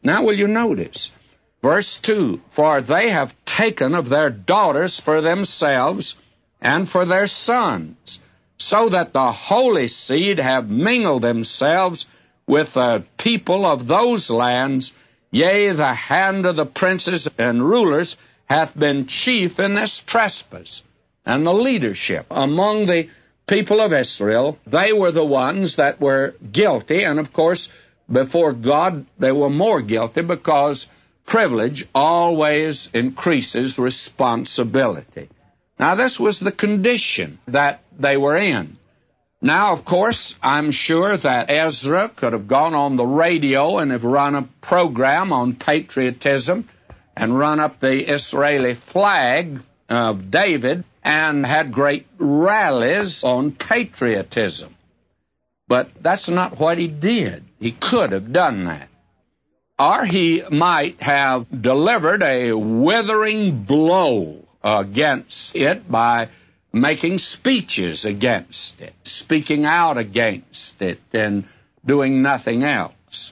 Now will you notice? Verse 2, for they have taken of their daughters for themselves and for their sons, so that the holy seed have mingled themselves with the people of those lands. Yea, the hand of the princes and rulers hath been chief in this trespass. And the leadership among the people of Israel, they were the ones that were guilty, and of course, before God, they were more guilty because privilege always increases responsibility. Now, this was the condition that they were in. Now, of course, I'm sure that Ezra could have gone on the radio and have run a program on patriotism and run up the Israeli flag of David and had great rallies on patriotism. But that's not what he did. He could have done that. Or he might have delivered a withering blow against it by making speeches against it, speaking out against it, and doing nothing else.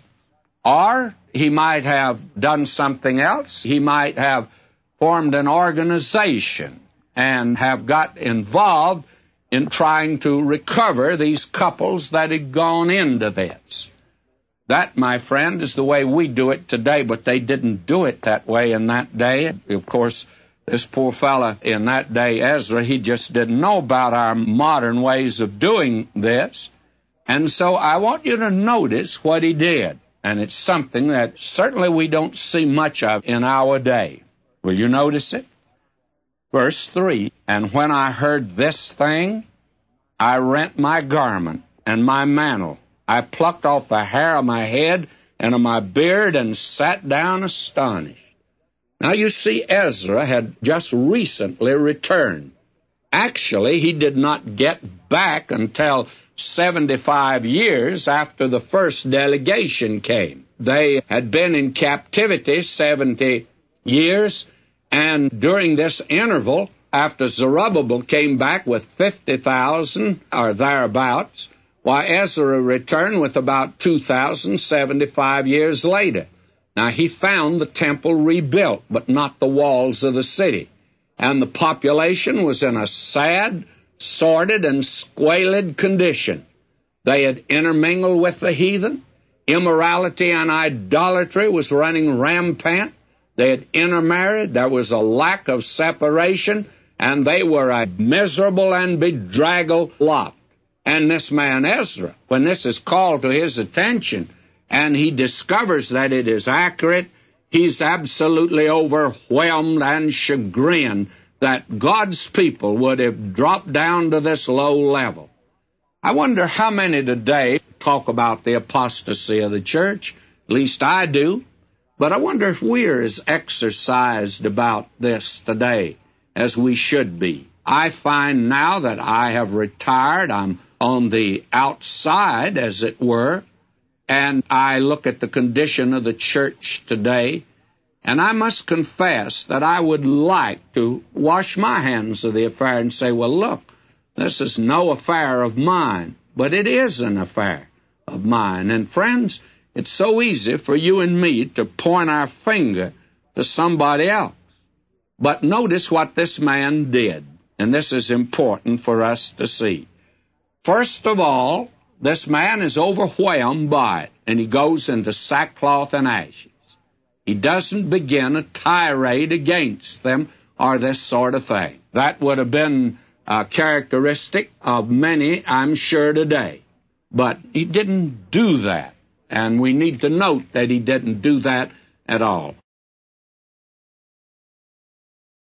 Or he might have done something else. He might have formed an organization and have got involved in trying to recover these couples that had gone into this. That, my friend, is the way we do it today, but they didn't do it that way in that day. Of course, this poor fella in that day, Ezra, he just didn't know about our modern ways of doing this. And so I want you to notice what he did. And it's something that certainly we don't see much of in our day. Will you notice it? Verse 3, and when I heard this thing, I rent my garment and my mantle. I plucked off the hair of my head and of my beard and sat down astonished. Now you see, Ezra had just recently returned. Actually, he did not get back until 75 years after the first delegation came. They had been in captivity 70 years, and during this interval, after Zerubbabel came back with 50,000 or thereabouts, why Ezra returned with about 2,075 years later. Now, he found the temple rebuilt, but not the walls of the city. And the population was in a sad, sordid, and squalid condition. They had intermingled with the heathen. Immorality and idolatry was running rampant. They had intermarried. There was a lack of separation, and they were a miserable and bedraggled lot. And this man Ezra, when this is called to his attention, and he discovers that it is accurate, he's absolutely overwhelmed and chagrined that God's people would have dropped down to this low level. I wonder how many today talk about the apostasy of the church. At least I do. But I wonder if we're as exercised about this today as we should be. I find now that I have retired, I'm on the outside, as it were, and I look at the condition of the church today, and I must confess that I would like to wash my hands of the affair and say, well, look, this is no affair of mine, but it is an affair of mine. And friends, it's so easy for you and me to point our finger to somebody else. But notice what this man did, and this is important for us to see. First of all, this man is overwhelmed by it, and he goes into sackcloth and ashes. He doesn't begin a tirade against them or this sort of thing. That would have been characteristic of many, I'm sure, today. But he didn't do that, and we need to note that he didn't do that at all.